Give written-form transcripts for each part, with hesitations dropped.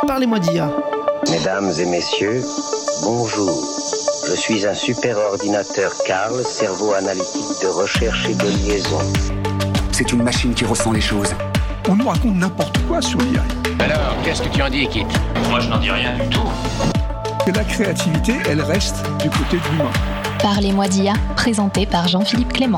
Parlez-moi d'IA. Mesdames et messieurs, bonjour. Je suis un super ordinateur Carl, cerveau analytique de recherche et de liaison. C'est une machine qui ressent les choses. On nous raconte n'importe quoi sur l'IA. Alors, qu'est-ce que tu en dis, Kit ? Moi, je n'en dis rien du tout. Que la créativité, elle reste du côté de l'humain. Parlez-moi d'IA, présenté par Jean-Philippe Clément.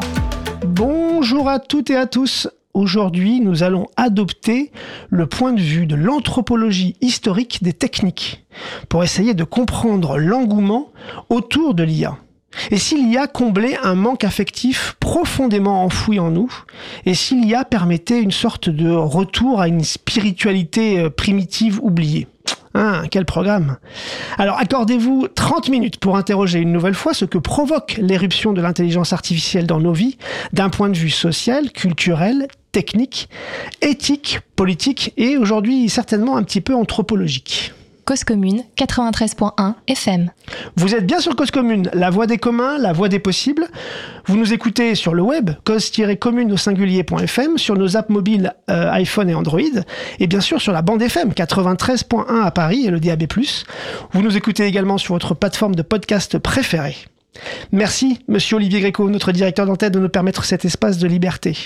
Bonjour à toutes et à tous. Aujourd'hui, nous allons adopter le point de vue de l'anthropologie historique des techniques pour essayer de comprendre l'engouement autour de l'IA. Et si l'IA comblait un manque affectif profondément enfoui en nous, et si l'IA permettait une sorte de retour à une spiritualité primitive oubliée. Quel programme! Alors, accordez-vous 30 minutes pour interroger une nouvelle fois ce que provoque l'éruption de l'intelligence artificielle dans nos vies, d'un point de vue social, culturel, technique, éthique, politique et aujourd'hui certainement un petit peu anthropologique. Cause Commune, 93.1 FM. Vous êtes bien sur Cause Commune, la voix des communs, la voix des possibles. Vous nous écoutez sur le web, cause-commune au singulier.fm, sur nos apps mobiles iPhone et Android, et bien sûr sur la bande FM, 93.1 à Paris et le DAB+. Vous nous écoutez également sur votre plateforme de podcast préférée. Merci, monsieur Olivier Gréco, notre directeur d'antenne, de nous permettre cet espace de liberté.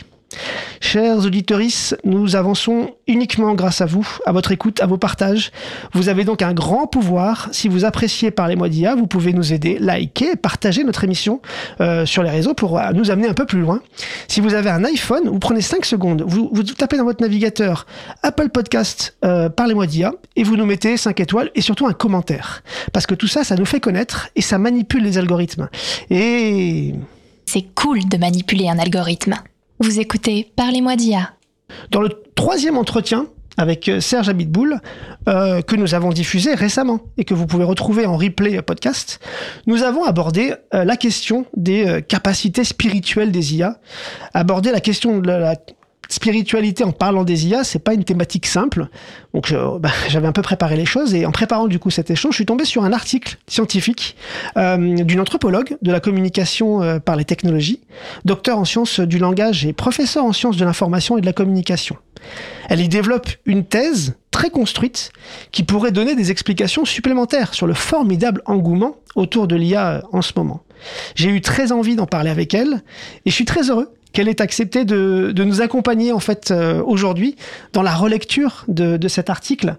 Chers auditorices, nous avançons uniquement grâce à vous, à votre écoute, à vos partages. Vous avez donc un grand pouvoir. Si vous appréciez Parlez-moi d'IA, vous pouvez nous aider, liker, partager notre émission sur les réseaux pour nous amener un peu plus loin. Si vous avez un iPhone, vous prenez 5 secondes, vous tapez dans votre navigateur Apple Podcast Parlez-moi d'IA et vous nous mettez 5 étoiles et surtout un commentaire. Parce que tout ça, ça nous fait connaître et ça manipule les algorithmes. Et... c'est cool de manipuler un algorithme. Vous écoutez Parlez-moi d'IA. Dans le 3e entretien avec Serge Abitboul, que nous avons diffusé récemment et que vous pouvez retrouver en replay podcast, nous avons abordé la question des capacités spirituelles des IA. Aborder la question de la spiritualité en parlant des IA, c'est pas une thématique simple. Donc j'avais un peu préparé les choses et en préparant du coup cet échange, je suis tombé sur un article scientifique d'une anthropologue de la communication par les technologies, docteur en sciences du langage et professeur en sciences de l'information et de la communication. Elle y développe une thèse très construite qui pourrait donner des explications supplémentaires sur le formidable engouement autour de l'IA en ce moment. J'ai eu très envie d'en parler avec elle et je suis très heureux qu'elle ait accepté de nous accompagner en fait aujourd'hui dans la relecture de cet article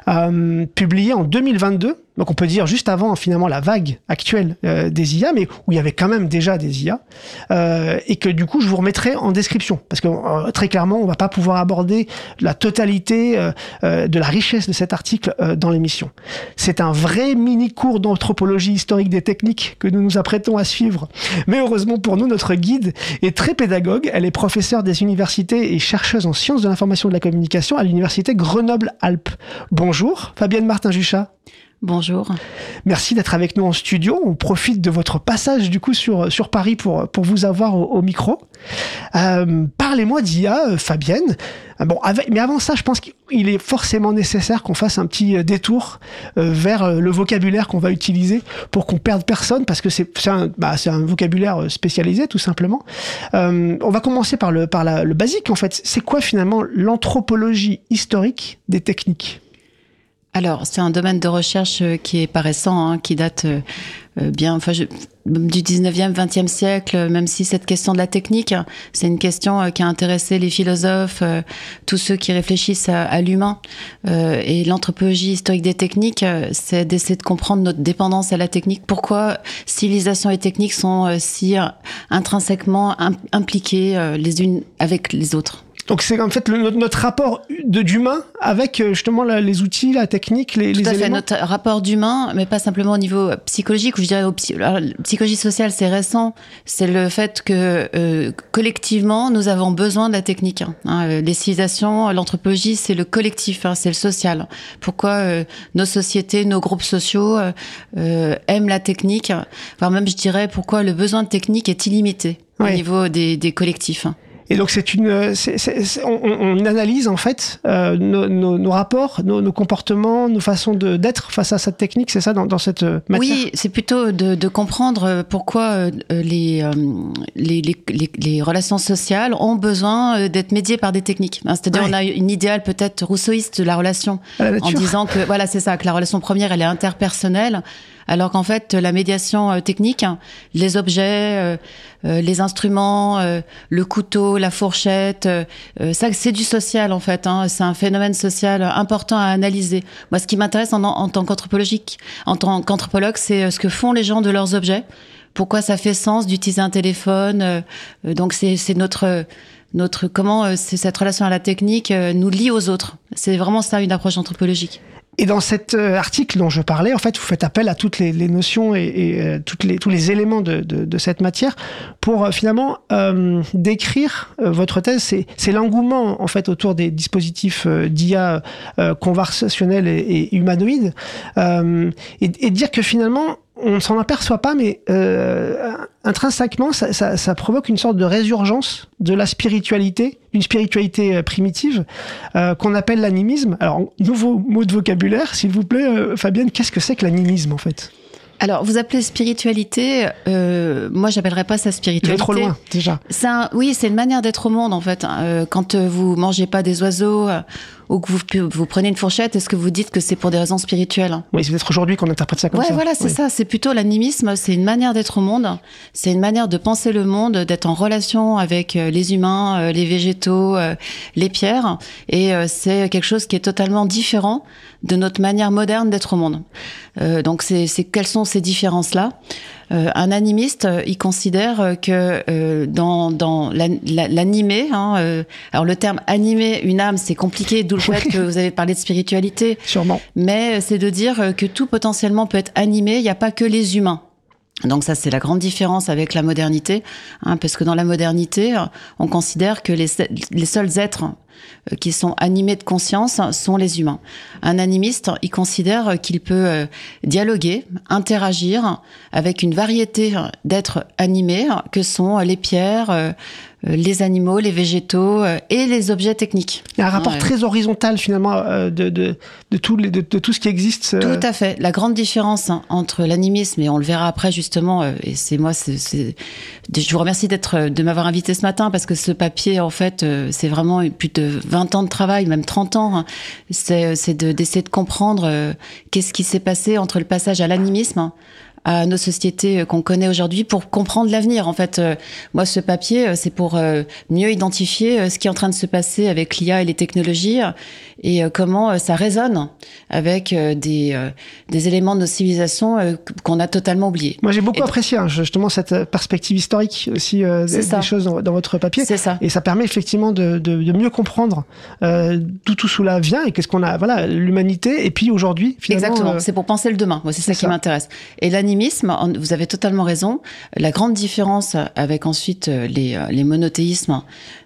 publié en 2022. Donc on peut dire juste avant finalement la vague actuelle des IA, mais où il y avait quand même déjà des IA, et que du coup je vous remettrai en description, parce que très clairement on va pas pouvoir aborder la totalité de la richesse de cet article dans l'émission. C'est un vrai mini cours d'anthropologie historique des techniques que nous nous apprêtons à suivre. Mais heureusement pour nous, notre guide est très pédagogue. Elle est professeure des universités et chercheuse en sciences de l'information et de la communication à l'université Grenoble-Alpes. Bonjour Fabienne Martin-Juchat. Bonjour. Merci d'être avec nous en studio. On profite de votre passage du coup sur Paris pour vous avoir au micro. Parlez-moi d'IA, Fabienne. Mais avant ça, je pense qu'il est forcément nécessaire qu'on fasse un petit détour vers le vocabulaire qu'on va utiliser pour qu'on perde personne, parce que c'est un vocabulaire spécialisé tout simplement. On va commencer par le basique en fait. C'est quoi finalement l'anthropologie historique des techniques ? Alors, c'est un domaine de recherche qui est pas récent, qui date du 19e, 20e siècle, même si cette question de la technique, c'est une question qui a intéressé les philosophes, tous ceux qui réfléchissent à l'humain. Et l'anthropologie historique des techniques, c'est d'essayer de comprendre notre dépendance à la technique. Pourquoi civilisation et technique sont si intrinsèquement impliquées les unes avec les autres. Donc c'est en fait notre rapport d'humain avec justement les outils, la technique, les éléments. Tout à fait, notre rapport d'humain, mais pas simplement au niveau psychologique, ou je dirais la psychologie sociale, c'est récent. C'est le fait que collectivement, nous avons besoin de la technique. Les civilisations, l'anthropologie, c'est le collectif, c'est le social. Pourquoi nos sociétés, nos groupes sociaux aiment la technique, enfin même je dirais pourquoi le besoin de technique est illimité au niveau des collectifs. Et donc on analyse en fait nos rapports, nos comportements, nos façons d'être face à cette technique, c'est ça dans cette matière. Oui, c'est plutôt de comprendre pourquoi les relations sociales ont besoin d'être médiées par des techniques. C'est-à-dire on a une idéale peut-être rousseauiste de la relation en disant que voilà c'est ça, que la relation première elle est interpersonnelle. Alors qu'en fait, la médiation technique, les objets, les instruments, le couteau, la fourchette, ça c'est du social en fait. C'est un phénomène social important à analyser. Moi, ce qui m'intéresse en tant qu'anthropologue, c'est ce que font les gens de leurs objets. Pourquoi ça fait sens d'utiliser un téléphone. Donc c'est notre comment cette relation à la technique nous lie aux autres. C'est vraiment ça une approche anthropologique. Et dans cet article dont je parlais, en fait, vous faites appel à toutes les notions et tous les éléments de cette matière pour finalement décrire votre thèse. C'est l'engouement en fait autour des dispositifs d'IA conversationnels et humanoïdes, et dire que finalement on ne s'en aperçoit pas, mais intrinsèquement, ça provoque une sorte de résurgence de la spiritualité, une spiritualité primitive qu'on appelle l'animisme. Alors, nouveau mot de vocabulaire, s'il vous plaît, Fabienne, qu'est-ce que c'est que l'animisme en fait ? Alors, vous appelez spiritualité, moi j'appellerais pas ça spiritualité. Vous êtes trop loin, déjà. Oui, c'est une manière d'être au monde en fait. Quand vous mangez pas des oiseaux ou que vous prenez une fourchette, est-ce que vous dites que c'est pour des raisons spirituelles ? Oui, c'est peut-être aujourd'hui qu'on interprète ça comme ça. Ouais, voilà, c'est ça. C'est plutôt l'animisme, c'est une manière d'être au monde. C'est une manière de penser le monde, d'être en relation avec les humains, les végétaux, les pierres. Et c'est quelque chose qui est totalement différent de notre manière moderne d'être au monde. Donc, quelles sont ces différences-là ? Un animiste, il considère que dans l'animé, alors le terme animé, une âme, c'est compliqué, d'où le fait que vous avez parlé de spiritualité. Sûrement. Mais c'est de dire que tout potentiellement peut être animé, il n'y a pas que les humains. Donc ça, c'est la grande différence avec la modernité, parce que dans la modernité, on considère que les seuls êtres qui sont animés de conscience sont les humains. Un animiste, il considère qu'il peut dialoguer, interagir avec une variété d'êtres animés que sont les pierres, les animaux, les végétaux et les objets techniques. Il y a un rapport très horizontal finalement de tout ce qui existe. Tout à fait. La grande différence entre l'animisme, et on le verra après justement, et je vous remercie de m'avoir invité ce matin parce que ce papier en fait c'est vraiment plus de 20 ans de travail, même 30 ans. C'est d'essayer de comprendre qu'est-ce qui s'est passé entre le passage à l'animisme à nos sociétés qu'on connaît aujourd'hui pour comprendre l'avenir. En fait, moi, ce papier, c'est pour mieux identifier ce qui est en train de se passer avec l'IA et les technologies et comment ça résonne avec des éléments de nos civilisations qu'on a totalement oubliés. Moi, j'ai beaucoup apprécié justement cette perspective historique aussi des choses dans votre papier. C'est ça. Et ça permet effectivement de mieux comprendre d'où tout cela vient et qu'est-ce qu'on a, voilà, l'humanité et puis aujourd'hui, finalement. Exactement. C'est pour penser le demain. Moi, c'est ça qui m'intéresse. Et l'animisme, vous avez totalement raison. La grande différence avec ensuite les monothéismes,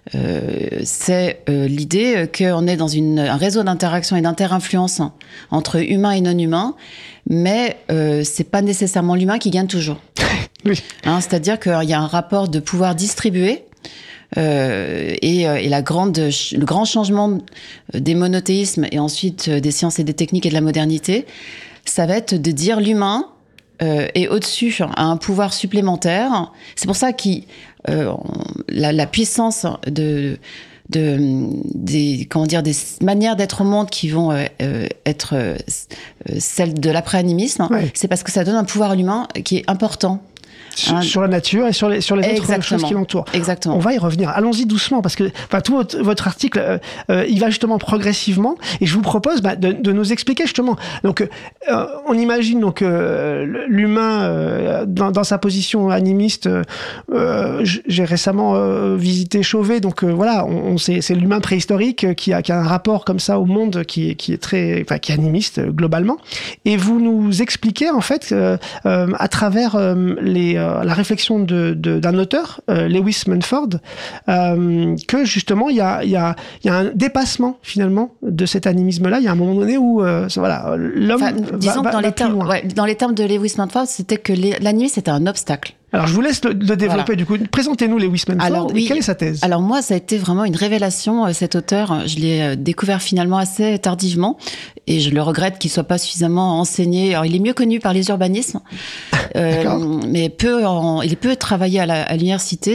c'est l'idée qu'on est dans un réseau d'interaction et d'inter-influence entre humains et non-humains, mais c'est pas nécessairement l'humain qui gagne toujours. Oui. C'est-à-dire qu'il y a un rapport de pouvoir distribué. Et le grand changement des monothéismes et ensuite des sciences et des techniques et de la modernité, ça va être de dire l'humain est au-dessus, a un pouvoir supplémentaire. C'est pour ça que la puissance des manières d'être au monde qui vont être celles de l'après-animisme, c'est parce que ça donne un pouvoir à l'humain qui est important. Sur la nature et sur les autres choses qui l'entourent. Exactement. On va y revenir. Allons-y doucement parce que tout votre article, il va justement progressivement et je vous propose de nous expliquer justement. Donc, on imagine donc l'humain dans sa position animiste. J'ai récemment visité Chauvet, donc voilà, c'est l'humain préhistorique qui a un rapport comme ça au monde qui est très, qui est animiste globalement. Et vous nous expliquez en fait à travers la réflexion d'un auteur, Lewis Mumford, que justement il y a un dépassement finalement de cet animisme-là. Il y a un moment donné où l'homme disons que dans les termes de Lewis Mumford, c'était que l'animisme c'était un obstacle. Alors, je vous laisse le développer. Voilà. Du coup, présentez-nous Lewis Mumford. Alors, et quelle est sa thèse? Alors moi, ça a été vraiment une révélation, cet auteur. Je l'ai découvert finalement assez tardivement, et je le regrette qu'il soit pas suffisamment enseigné. Alors, il est mieux connu par les urbanismes, mais il est peu travaillé à l'université.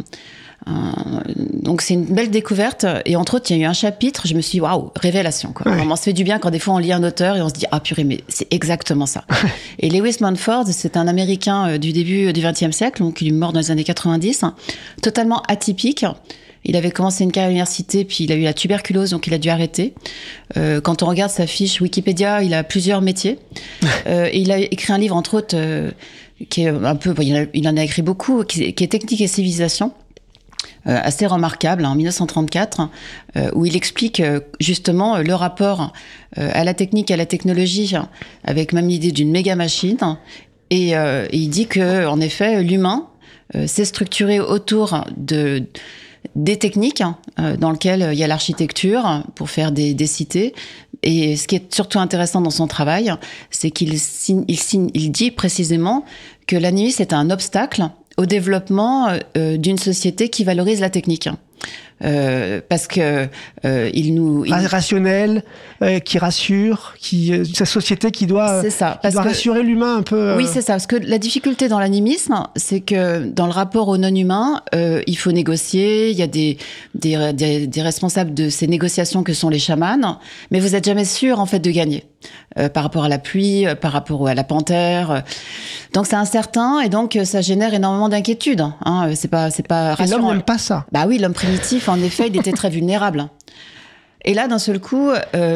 Donc c'est une belle découverte, et entre autres il y a eu un chapitre, je me suis dit waouh, révélation quoi. Ouais. On se fait du bien quand des fois on lit un auteur et on se dit ah purée, mais c'est exactement ça. Et Lewis Mumford, c'est un Américain du début du XXe siècle, donc il est mort dans les années 90, totalement atypique. Il avait commencé une carrière à l'université, puis il a eu la tuberculose, donc il a dû arrêter. Quand on regarde sa fiche Wikipédia, il a plusieurs métiers. Et il a écrit un livre, entre autres, qui est un peu, il en a écrit beaucoup, qui est Technique et civilisation. Assez remarquable, en 1934, où il explique justement le rapport à la technique, à la technologie, avec même l'idée d'une méga machine. Et il dit que, en effet, l'humain s'est structuré autour des techniques dans lesquelles il y a l'architecture pour faire des cités. Et ce qui est surtout intéressant dans son travail, c'est qu'il dit précisément que l'animisme est un obstacle au développement d'une société qui valorise la technique. Parce que rationnel, qui rassure, sa société qui doit, rassurer l'humain un peu. Oui, c'est ça. Parce que la difficulté dans l'animisme, c'est que dans le rapport au non-humain, il faut négocier. Il y a des responsables de ces négociations que sont les chamans, mais vous êtes jamais sûr en fait de gagner par rapport à la pluie, par rapport à la panthère. Donc c'est incertain, et donc ça génère énormément d'inquiétudes. Hein. C'est pas rassurant. Et l'homme n'aime pas ça. Bah oui, l'homme primitif, en effet, il était très vulnérable. Et là, d'un seul coup,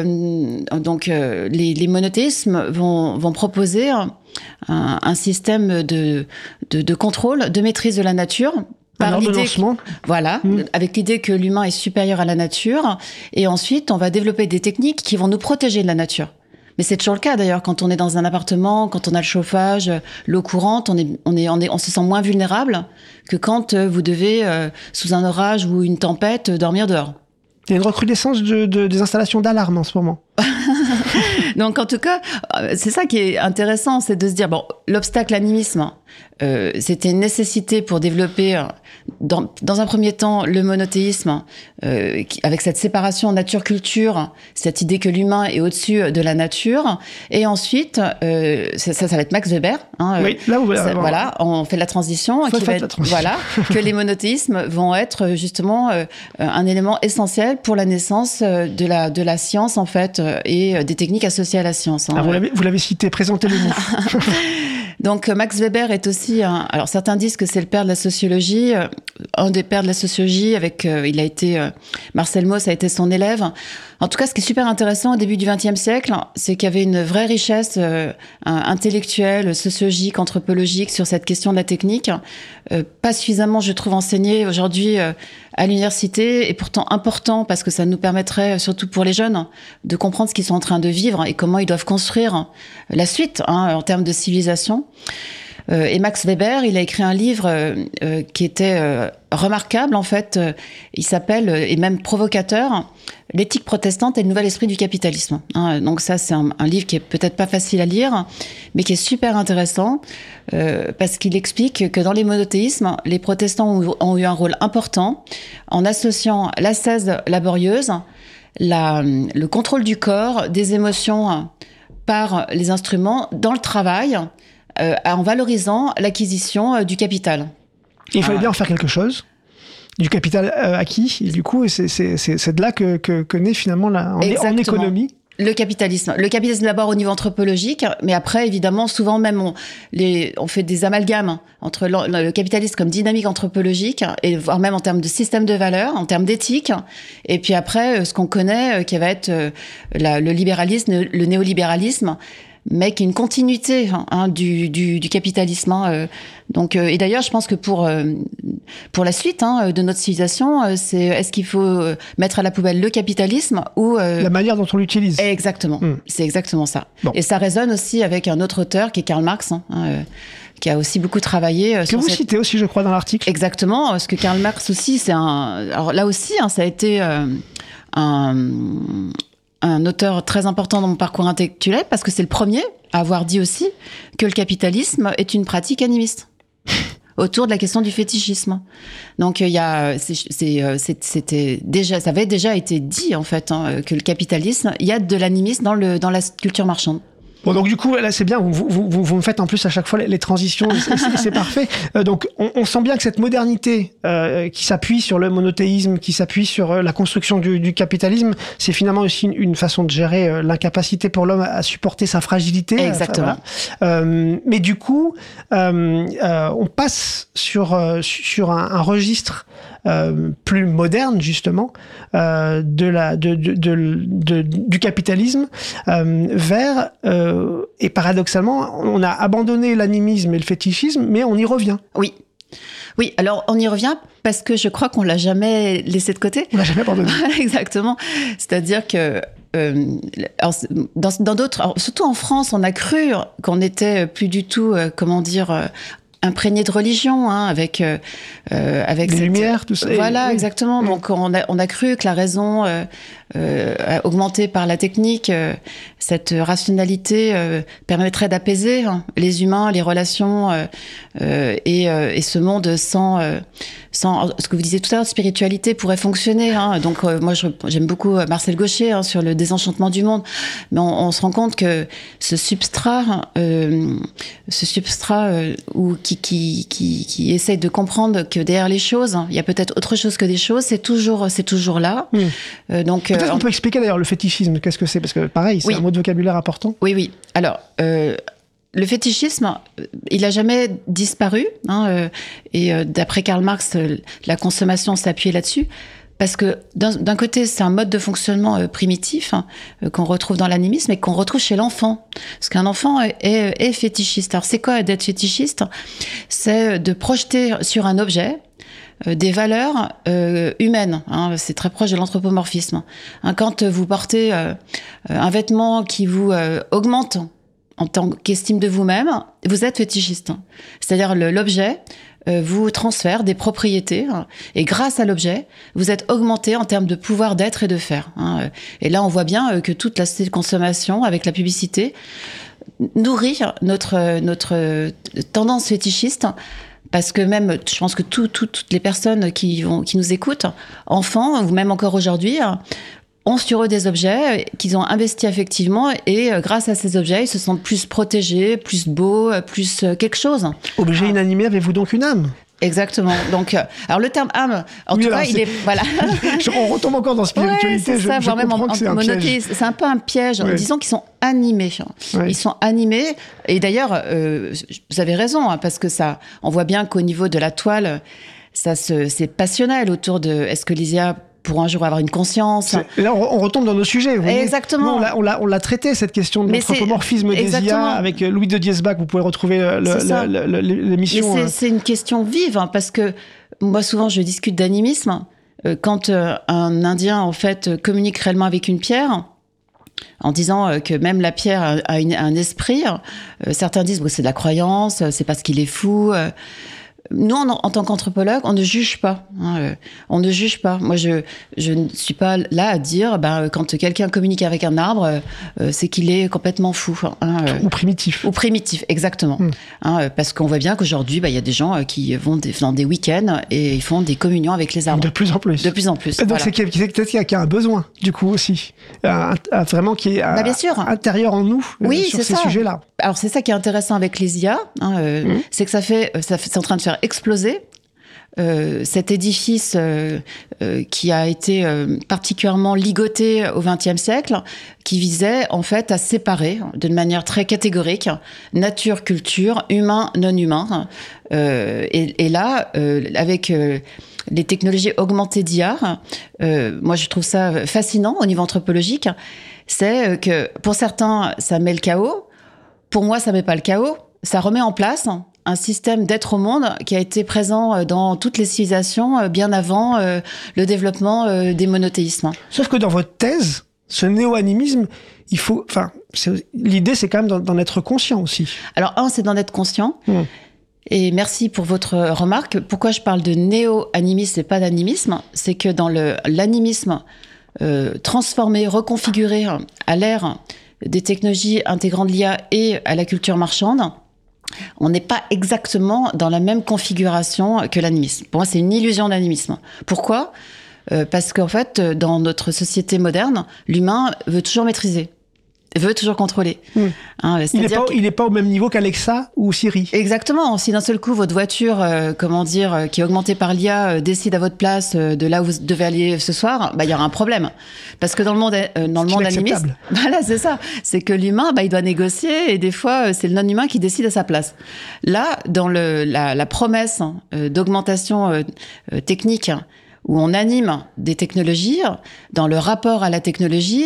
les monothéismes vont proposer un système de contrôle, de maîtrise de la nature. Par l'idée, avec l'idée que l'humain est supérieur à la nature. Et ensuite, on va développer des techniques qui vont nous protéger de la nature. Mais c'est toujours le cas d'ailleurs, quand on est dans un appartement, quand on a le chauffage, l'eau courante, on se sent moins vulnérable que quand vous devez, sous un orage ou une tempête, dormir dehors. Il y a une recrudescence des installations d'alarme en ce moment. Donc en tout cas, c'est ça qui est intéressant, c'est de se dire, bon, l'obstacle animisme, c'était une nécessité pour développer, dans un premier temps, le monothéisme, avec cette séparation nature-culture, cette idée que l'humain est au-dessus de la nature. Et ensuite, ça va être Max Weber. Oui, là où voilà, on fait la transition. Voilà, que les monothéismes vont être justement un élément essentiel pour la naissance de la science, en fait, et des techniques associées à la science. Ah, vous l'avez cité, présentez-le-nous. Donc Max Weber est aussi alors certains disent que c'est le père de la sociologie, un des pères de la sociologie, il a été Marcel Mauss a été son élève. En tout cas, ce qui est super intéressant au début du XXe siècle, c'est qu'il y avait une vraie richesse intellectuelle, sociologique, anthropologique sur cette question de la technique, pas suffisamment, je trouve, enseignée aujourd'hui à l'université, et pourtant important parce que ça nous permettrait, surtout pour les jeunes, de comprendre ce qu'ils sont en train de vivre et comment ils doivent construire la suite en termes de civilisation. Et Max Weber, il a écrit un livre qui était remarquable, en fait. Il s'appelle, et même provocateur, L'éthique protestante et le nouvel esprit du capitalisme. Donc ça, c'est un livre qui est peut-être pas facile à lire, mais qui est super intéressant, parce qu'il explique que dans les monothéismes, les protestants ont eu un rôle important en associant l'ascèse laborieuse, le contrôle du corps, des émotions par les instruments dans le travail, en valorisant l'acquisition du capital. Il fallait bien en faire quelque chose, du capital acquis, et du coup, c'est de là que naît finalement en économie. Le capitalisme d'abord au niveau anthropologique, mais après, évidemment, souvent même on fait des amalgames entre le capitalisme comme dynamique anthropologique, et voire même en termes de système de valeurs, en termes d'éthique, et puis après, ce qu'on connaît, qui va être le libéralisme, le néolibéralisme, mais qui est une continuité du capitalisme. Donc, et d'ailleurs, je pense que pour la suite de notre civilisation, c'est est-ce qu'il faut mettre à la poubelle le capitalisme ou la manière dont on l'utilise. Exactement, c'est exactement ça. Bon. Et ça résonne aussi avec un autre auteur qui est Karl Marx, qui a aussi beaucoup travaillé. Que vous citez aussi, je crois, dans l'article. Exactement, parce que Karl Marx aussi, alors là aussi, ça a été un auteur très important dans mon parcours intellectuel, parce que c'est le premier à avoir dit aussi que le capitalisme est une pratique animiste. autour de la question du fétichisme. Donc il y a, c'était déjà, ça avait déjà été dit en fait que le capitalisme, il y a de l'animisme dans la culture marchande. Bon, donc du coup, là, c'est bien, vous me faites en plus à chaque fois les transitions, c'est parfait. Donc, on sent bien que cette modernité qui s'appuie sur le monothéisme, qui s'appuie sur la construction du capitalisme, c'est finalement aussi une façon de gérer l'incapacité pour l'homme à supporter sa fragilité. Exactement. Mais du coup, on passe sur un registre plus moderne, justement, du capitalisme vers... et paradoxalement, on a abandonné l'animisme et le fétichisme, mais on y revient. Oui. Oui, alors on y revient parce que je crois qu'on l'a jamais laissé de côté. On l'a jamais abandonné. Exactement. C'est-à-dire que alors, dans d'autres, surtout en France, on a cru qu'on était plus du tout, imprégné de religion, avec les lumières, tout ça. Voilà, oui. Exactement. Donc on a cru que la raison augmentée par la technique, cette rationalité permettrait d'apaiser les humains, les relations et ce monde sans ce que vous disiez tout à l'heure, spiritualité pourrait fonctionner. Donc moi j'aime beaucoup Marcel Gauchet sur le désenchantement du monde, mais on se rend compte que ce substrat ou qui essaye de comprendre que derrière les choses, il y a peut-être autre chose que des choses. C'est toujours là. Donc peut-être qu'on peut expliquer d'ailleurs le fétichisme. Qu'est-ce que c'est ? Parce que pareil, c'est un mot de vocabulaire important. Oui. Alors. Le fétichisme, il n'a jamais disparu, et d'après Karl Marx, la consommation s'appuyait là-dessus, parce que d'un côté, c'est un mode de fonctionnement primitif qu'on retrouve dans l'animisme et qu'on retrouve chez l'enfant, parce qu'un enfant est fétichiste. Alors c'est quoi d'être fétichiste ? C'est de projeter sur un objet des valeurs humaines. C'est très proche de l'anthropomorphisme. Quand vous portez un vêtement qui vous augmente en tant qu'estime de vous-même, vous êtes fétichiste. C'est-à-dire l'objet vous transfère des propriétés et grâce à l'objet, vous êtes augmenté en termes de pouvoir d'être et de faire. Et là, on voit bien que toute la société de consommation, avec la publicité, nourrit notre tendance fétichiste. Parce que même, je pense que toutes les personnes qui nous écoutent, enfants, ou même encore aujourd'hui, ont sur eux des objets qu'ils ont investis affectivement et grâce à ces objets, ils se sentent plus protégés, plus beaux, plus quelque chose. Objet inanimé, avez-vous donc une âme ? Exactement. Donc, alors le terme âme, en tout cas, il est voilà. On retombe encore dans spiritualité. Ouais, c'est ça, voire même en monothéisme. C'est un peu un piège. Ouais. Disons qu'ils sont animés. Ouais. Ils sont animés. Et d'ailleurs, vous avez raison, parce que ça, on voit bien qu'au niveau de la toile, c'est passionnel autour de est-ce que Lysia pour un jour avoir une conscience. Et là, on retombe dans nos sujets. Vous Exactement. Nous, on l'a traité, cette question de l'anthropomorphisme des IA, avec Louis de Diesbach. Vous pouvez retrouver l'émission. Mais c'est une question vive, parce que moi, souvent, je discute d'animisme. Quand un Indien, en fait, communique réellement avec une pierre, en disant que même la pierre a un esprit, certains disent que c'est de la croyance, c'est parce qu'il est fou. Nous, en tant qu'anthropologue, on ne juge pas. On ne juge pas. Moi, je ne suis pas là à dire, quand quelqu'un communique avec un arbre, c'est qu'il est complètement fou. Ou primitif. Ou primitif, exactement. Parce qu'on voit bien qu'aujourd'hui, il y a des gens qui vont dans des week-ends et ils font des communions avec les arbres. De plus en plus. De plus en plus. Donc, c'est peut-être qu'il y a un besoin, du coup, aussi. Vraiment qui est bien sûr. Intérieur en nous, sur ces sujets-là. Alors, c'est ça qui est intéressant avec les IA, c'est que c'est en train de faire exploser cet édifice qui a été particulièrement ligoté au XXe siècle, qui visait en fait à séparer d'une manière très catégorique nature, culture, humain, non humain. Et là, avec les technologies augmentées d'IA, moi je trouve ça fascinant au niveau anthropologique. C'est que pour certains, ça met le chaos. Pour moi, ça met pas le chaos. Ça remet en place un système d'être au monde qui a été présent dans toutes les civilisations bien avant le développement des monothéismes. Sauf que dans votre thèse, ce néo-animisme, l'idée c'est quand même d'en être conscient aussi. Alors c'est d'en être conscient. Et merci pour votre remarque. Pourquoi je parle de néo-animisme et pas d'animisme ? C'est que dans l'animisme transformé, reconfiguré à l'ère des technologies intégrant de l'IA et à la culture marchande, on n'est pas exactement dans la même configuration que l'animisme. Pour moi, c'est une illusion d'animisme. Pourquoi ? Parce qu'en fait, dans notre société moderne, l'humain veut toujours maîtriser, veut toujours contrôler. Hein, il n'est pas au même niveau qu'Alexa ou Siri. Exactement. Si d'un seul coup, votre voiture, qui est augmentée par l'IA, décide à votre place de là où vous devez aller ce soir, il y aura un problème. Parce que dans le monde animiste, voilà, c'est ça. C'est que l'humain, il doit négocier et des fois, c'est le non-humain qui décide à sa place. Là, dans la promesse d'augmentation technique, où on anime des technologies, dans le rapport à la technologie,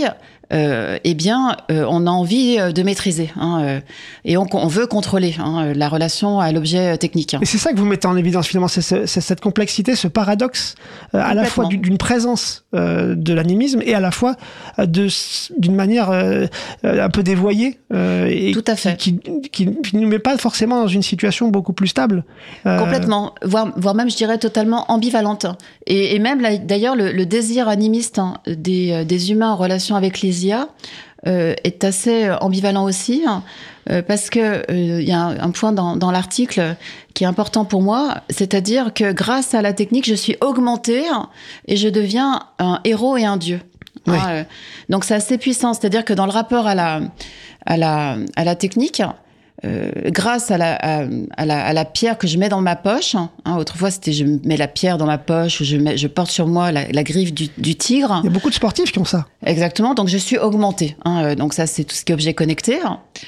on a envie de maîtriser, et on veut contrôler la relation à l'objet technique. Et c'est ça que vous mettez en évidence finalement, c'est cette complexité, ce paradoxe, à la fois d'une présence de l'animisme et à la fois d'une manière un peu dévoyée, et tout à fait, qui ne nous met pas forcément dans une situation beaucoup plus stable. Complètement, voire même je dirais totalement ambivalente. Et même là, d'ailleurs le désir animiste des humains en relation avec les IA est assez ambivalent aussi, parce que y a un point dans l'article qui est important pour moi, c'est-à-dire que grâce à la technique, je suis augmentée et je deviens un héros et un dieu. Oui. Donc c'est assez puissant, c'est-à-dire que dans le rapport à la technique, grâce à la pierre que je mets dans ma poche, autrefois c'était je mets la pierre dans ma poche, je porte sur moi la griffe du tigre. Il y a beaucoup de sportifs qui ont ça. Exactement, donc je suis augmentée. Donc ça c'est tout ce qui est objet connecté.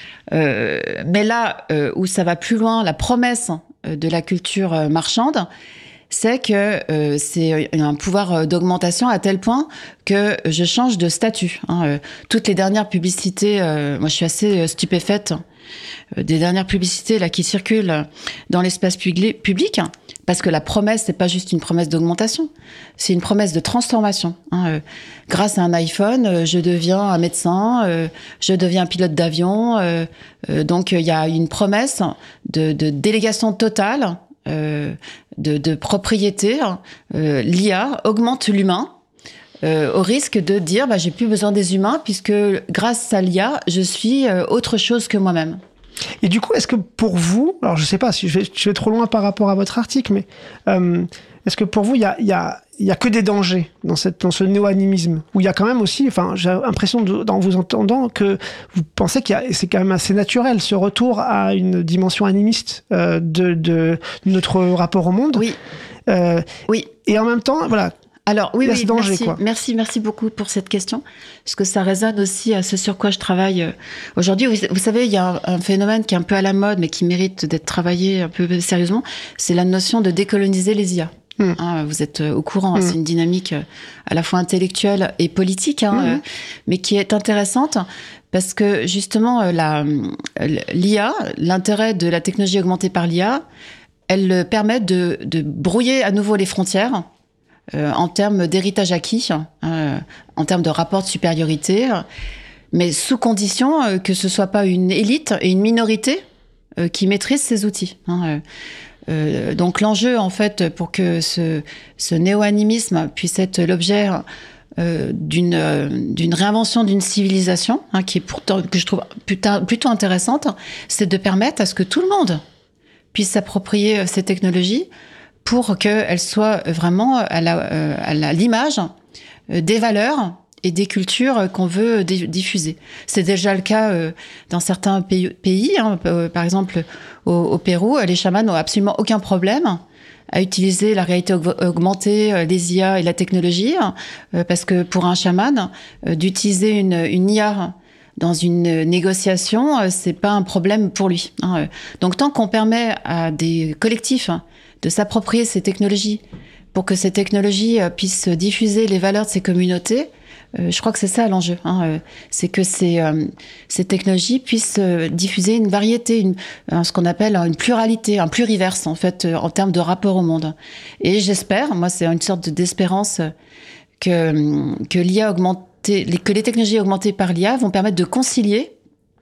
Mais là où ça va plus loin, la promesse de la culture marchande, c'est que c'est un pouvoir d'augmentation à tel point que je change de statut. Toutes les dernières publicités, moi je suis assez stupéfaite des dernières publicités là qui circulent dans l'espace public, parce que la promesse, c'est pas juste une promesse d'augmentation, c'est une promesse de transformation. Grâce à un iPhone, je deviens un médecin, je deviens un pilote d'avion. Donc il y a une promesse de délégation totale, de propriété. L'IA augmente l'humain. Au risque de dire j'ai plus besoin des humains puisque grâce à l'IA je suis autre chose que moi-même. Et du coup, est-ce que pour vous, alors je sais pas si je vais trop loin par rapport à votre article, mais est-ce que pour vous il y a que des dangers dans ce néo-animisme, où il y a quand même aussi, j'ai l'impression en vous entendant que vous pensez c'est quand même assez naturel ce retour à une dimension animiste de notre rapport au monde. Oui. Oui. Et en même temps, voilà. Alors oui, danger, merci beaucoup pour cette question, parce que ça résonne aussi à ce sur quoi je travaille aujourd'hui. Vous savez, il y a un phénomène qui est un peu à la mode, mais qui mérite d'être travaillé un peu sérieusement, c'est la notion de décoloniser les IA. Vous êtes au courant, c'est une dynamique à la fois intellectuelle et politique, mais qui est intéressante, parce que justement, l'IA, l'intérêt de la technologie augmentée par l'IA, elle permet de brouiller à nouveau les frontières, en termes d'héritage acquis, en termes de rapport de supériorité, mais sous condition que ce soit pas une élite et une minorité qui maîtrisent ces outils. Donc l'enjeu, en fait, pour que ce néo-animisme puisse être l'objet d'une réinvention d'une civilisation, qui est pourtant, que je trouve plutôt intéressante, c'est de permettre à ce que tout le monde puisse s'approprier ces technologies, pour qu'elle soit vraiment à l'image des valeurs et des cultures qu'on veut diffuser. C'est déjà le cas dans certains pays. Par exemple, au Pérou, les chamans n'ont absolument aucun problème à utiliser la réalité augmentée, les IA et la technologie, parce que pour un chaman, d'utiliser une IA dans une négociation, c'est pas un problème pour lui. Donc tant qu'on permet à des collectifs de s'approprier ces technologies pour que ces technologies puissent diffuser les valeurs de ces communautés, je crois que c'est ça l'enjeu. C'est que ces technologies puissent diffuser une variété, ce qu'on appelle une pluralité, un pluriverse en fait, en termes de rapport au monde. Et j'espère, moi c'est une sorte d'espérance, que l'IA augmentée, que les technologies augmentées par l'IA vont permettre de concilier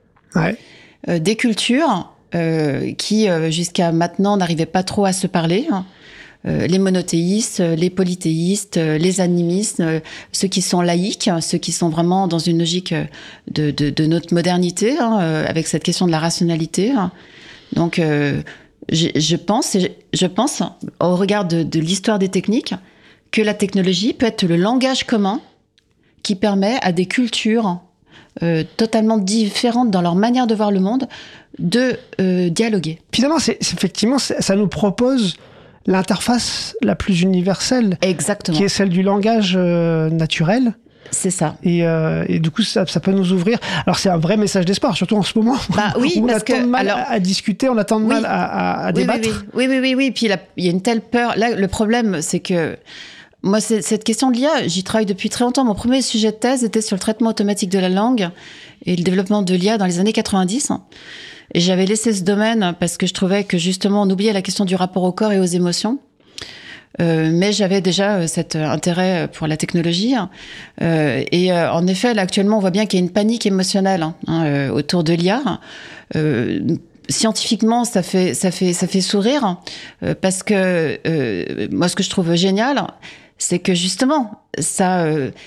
des cultures qui jusqu'à maintenant n'arrivaient pas trop à se parler, les monothéistes, les polythéistes, les animistes, ceux qui sont laïques, ceux qui sont vraiment dans une logique de notre modernité, avec cette question de la rationalité. Donc, je pense, au regard de l'histoire des techniques, que la technologie peut être le langage commun qui permet à des cultures totalement différentes dans leur manière de voir le monde de dialoguer. Finalement, effectivement, ça nous propose l'interface la plus universelle. Exactement. Qui est celle du langage naturel. C'est ça. Et du coup, ça peut nous ouvrir. Alors, c'est un vrai message d'espoir, surtout en ce moment. Oui, où on parce a tant de mal à discuter, on a tant de mal à débattre. Oui. Puis il y a une telle peur. Là, le problème, c'est que moi, cette question de l'IA, j'y travaille depuis très longtemps. Mon premier sujet de thèse était sur le traitement automatique de la langue et le développement de l'IA dans les années 90. Et j'avais laissé ce domaine parce que je trouvais que justement, on oubliait la question du rapport au corps et aux émotions. Mais j'avais déjà cet intérêt pour la technologie. En effet, là, actuellement, on voit bien qu'il y a une panique émotionnelle autour de l'IA. Scientifiquement, ça fait sourire parce que moi, ce que je trouve génial, c'est que justement, ça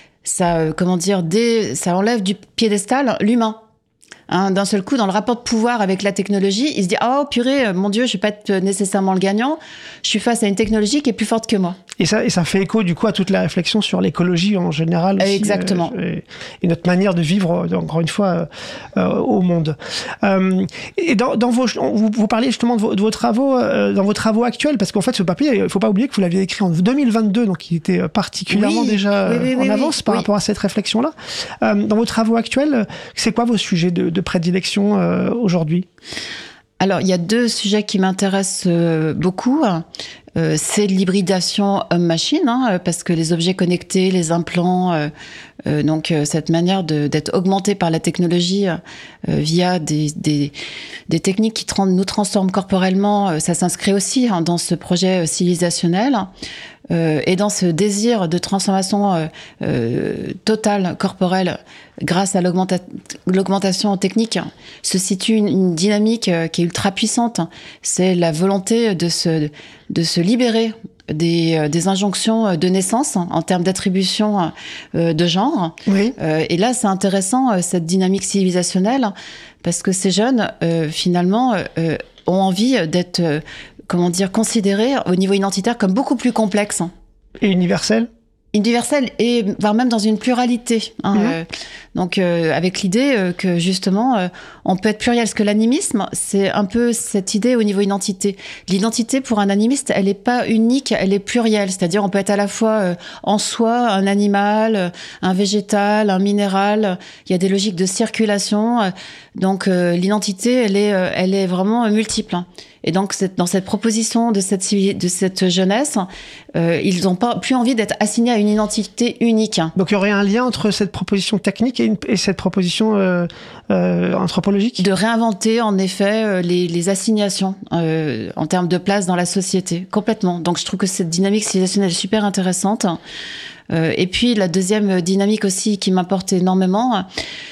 enlève du piédestal l'humain. D'un seul coup, dans le rapport de pouvoir avec la technologie, il se dit « Oh purée, mon Dieu, je vais pas être nécessairement le gagnant. Je suis face à une technologie qui est plus forte que moi. » Et ça fait écho du coup à toute la réflexion sur l'écologie en général. Aussi, exactement. Et notre manière de vivre, encore une fois, au monde. Et vous parliez justement de vos travaux, dans vos travaux actuels, parce qu'en fait, ce papier, il ne faut pas oublier que vous l'aviez écrit en 2022, donc il était particulièrement en avance par rapport à cette réflexion-là. Dans vos travaux actuels, c'est quoi vos sujets de prédilection aujourd'hui ? Alors, il y a 2 sujets qui m'intéressent beaucoup. C'est l'hybridation homme-machine, parce que les objets connectés, les implants, donc cette manière d'être augmenté par la technologie via des techniques qui nous transforment corporellement, ça s'inscrit aussi dans ce projet civilisationnel. Et dans ce désir de transformation totale corporelle grâce à l'augmentation technique se situe une dynamique qui est ultra puissante. C'est la volonté de se libérer des injonctions de naissance en termes d'attribution de genre. Oui. Et là, c'est intéressant, cette dynamique civilisationnelle, parce que ces jeunes, finalement, ont envie d'être considérés au niveau identitaire comme beaucoup plus complexes. Et universel ? Universel, et voire même dans une pluralité. Donc, avec l'idée que justement, on peut être pluriel. Parce que l'animisme, c'est un peu cette idée au niveau identité. L'identité, pour un animiste, elle n'est pas unique, elle est plurielle. C'est-à-dire, on peut être à la fois en soi, un animal, un végétal, un minéral. Il y a des logiques de circulation. Donc, l'identité, elle est vraiment multiple. Et donc, dans cette proposition de cette jeunesse, ils n'ont pas plus envie d'être assignés à une identité unique. Donc, il y aurait un lien entre cette proposition technique et cette proposition anthropologique ? De réinventer, en effet, les assignations en termes de place dans la société, complètement. Donc, je trouve que cette dynamique civilisationnelle est super intéressante. Et puis, la deuxième dynamique aussi qui m'importe énormément,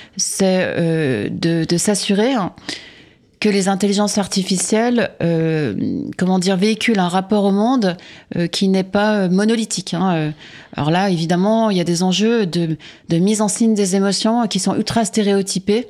c'est de s'assurer que les intelligences artificielles, véhiculent un rapport au monde qui n'est pas monolithique. Alors là, évidemment, il y a des enjeux de mise en scène des émotions qui sont ultra stéréotypés.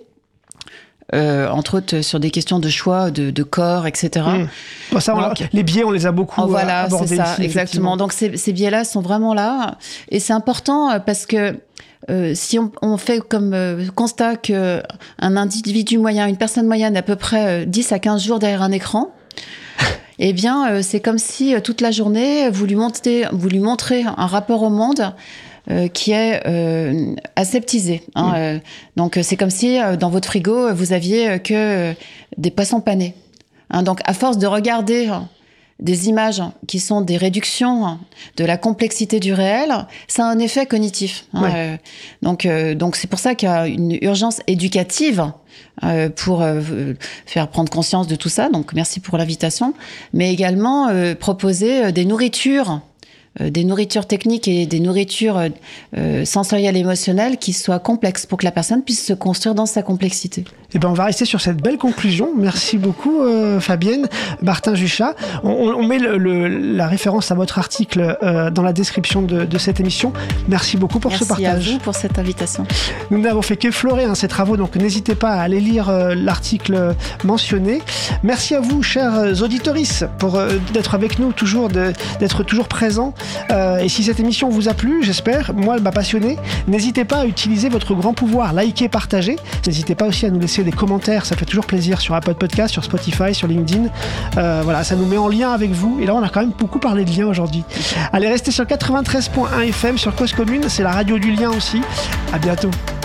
Entre autres sur des questions de choix, de corps, etc. Bon, ça, les biais, on les a beaucoup abordés c'est ça, ici, exactement. Donc ces biais-là sont vraiment là. Et c'est important parce que si on fait comme constat qu'un individu moyen, une personne moyenne, à peu près 10 à 15 jours derrière un écran, eh bien, c'est comme si toute la journée, vous lui montrez un rapport au monde qui est aseptisé. Donc, c'est comme si dans votre frigo, vous aviez que des poissons panés. Donc, à force de regarder des images qui sont des réductions de la complexité du réel, ça a un effet cognitif. Donc, c'est pour ça qu'il y a une urgence éducative pour faire prendre conscience de tout ça. Donc, merci pour l'invitation. Mais également proposer des nourritures des nourritures techniques et des nourritures sensorielles et émotionnelles qui soient complexes pour que la personne puisse se construire dans sa complexité. Eh ben, on va rester sur cette belle conclusion. Merci beaucoup, Fabienne. Martin Juchat. On met la référence à votre article dans la description de cette émission. Merci beaucoup pour ce partage. Merci à vous pour cette invitation. Nous n'avons fait qu'effleurer ces travaux, donc n'hésitez pas à aller lire l'article mentionné. Merci à vous, chers auditoristes, d'être avec nous, d'être toujours présents. Et si cette émission vous a plu, j'espère, moi elle m'a passionné, n'hésitez pas à utiliser votre grand pouvoir, liker, partager. N'hésitez pas aussi à nous laisser des commentaires, ça fait toujours plaisir sur Apple Podcast, sur Spotify, sur LinkedIn. Voilà, ça nous met en lien avec vous. Et là, on a quand même beaucoup parlé de lien aujourd'hui. Allez, restez sur 93.1 FM, sur Cause Commune, c'est la radio du lien aussi. À bientôt.